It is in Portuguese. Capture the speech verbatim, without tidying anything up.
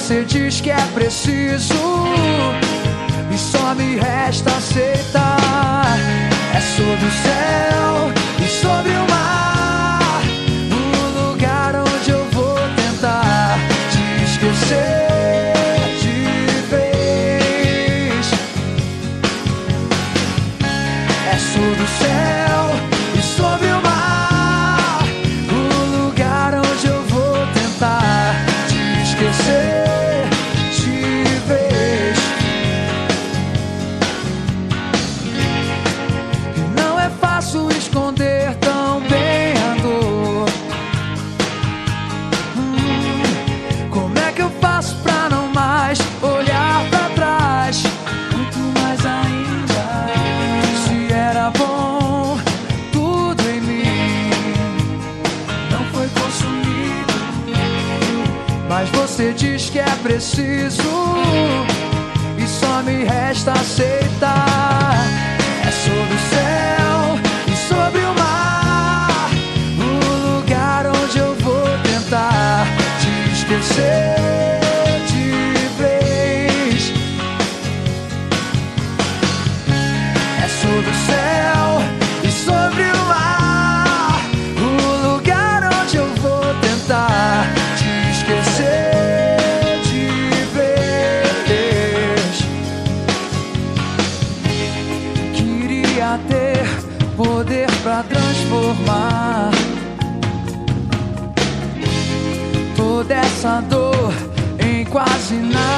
você diz que é preciso e só me resta aceitar. É sobre o céu e sobre o mar, o lugar onde eu vou tentar te esquecer de vez. É sobre o céu e sobre o mar, o lugar onde eu vou tentar te esquecer de vez. E não é fácil esconder tão bem a dor. hum, Como é que eu faço pra não mais olhar pra trás? Muito mais ainda, se era bom, tudo em mim não foi consumido. Mas você diz que é preciso e só me resta aceitar. É sobre o céu e sobre o mar, o lugar onde eu vou tentar te esquecer de vez. É sobre o céu e sobre o mar, o lugar onde eu vou tentar te esquecer de vez. Queria ter poder pra transformar toda essa dor em quase nada.